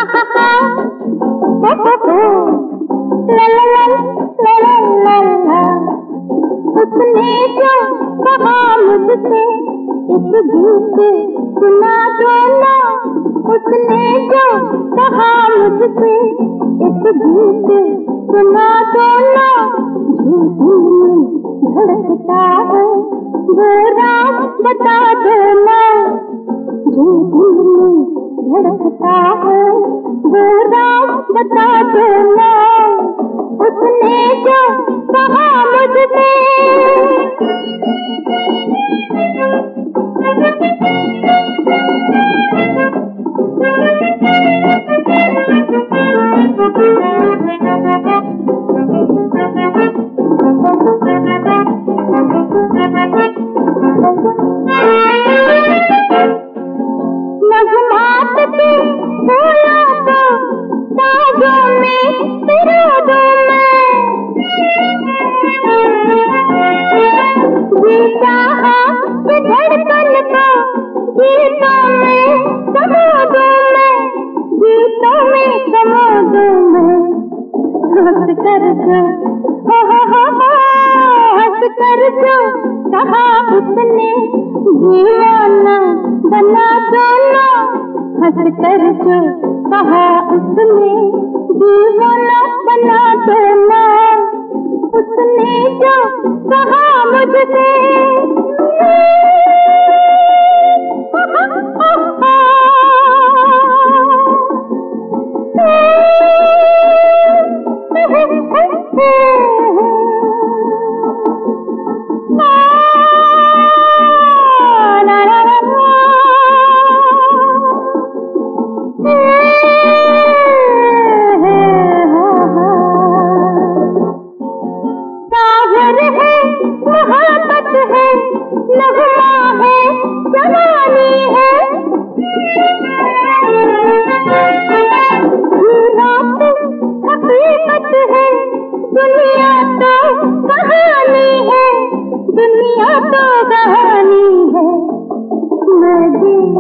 उसने जो कहा मुझसे इस गीत सुना दो ना, उसने जो कहा मुझसे इस गीत सुना दो ना। जो दिल धड़कता है वो रात बता दो ना, जो दिल धड़कता है वो रात बता दो ना। उसने जो कहा मुझसे नगमात के फूलों को ताजों में पिरो दो मैं, जी चाहा कि धड़कन को गीतों में समा दूं मैं, गीतों में समा दूं मैं। हंस कर जो हंस कर जो कहा उसने दीवाना बना दो ना, हंस कर जो कहा उसने दीवाना बना दो ना। उसने जो कहा मुझसे मोहब्बत है, नगमा है, जवानी है, रात हकीकत है, दुनिया तो कहानी है, दुनिया तो कहानी है। मैं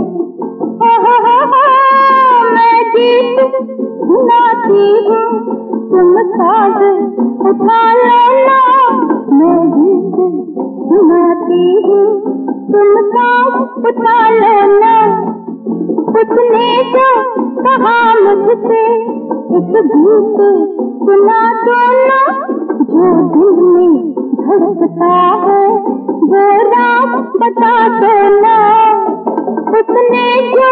गीत सुनाती हूँ, तुम साथ उठा लो ना। मैं गीत सुनाती हूँ, तुम साथ उठा लो ना। उसने जो कहा मुझसे इस गीत सुना दो ना। जो दिल में धड़कता है वो रात बता दो ना। उसने जो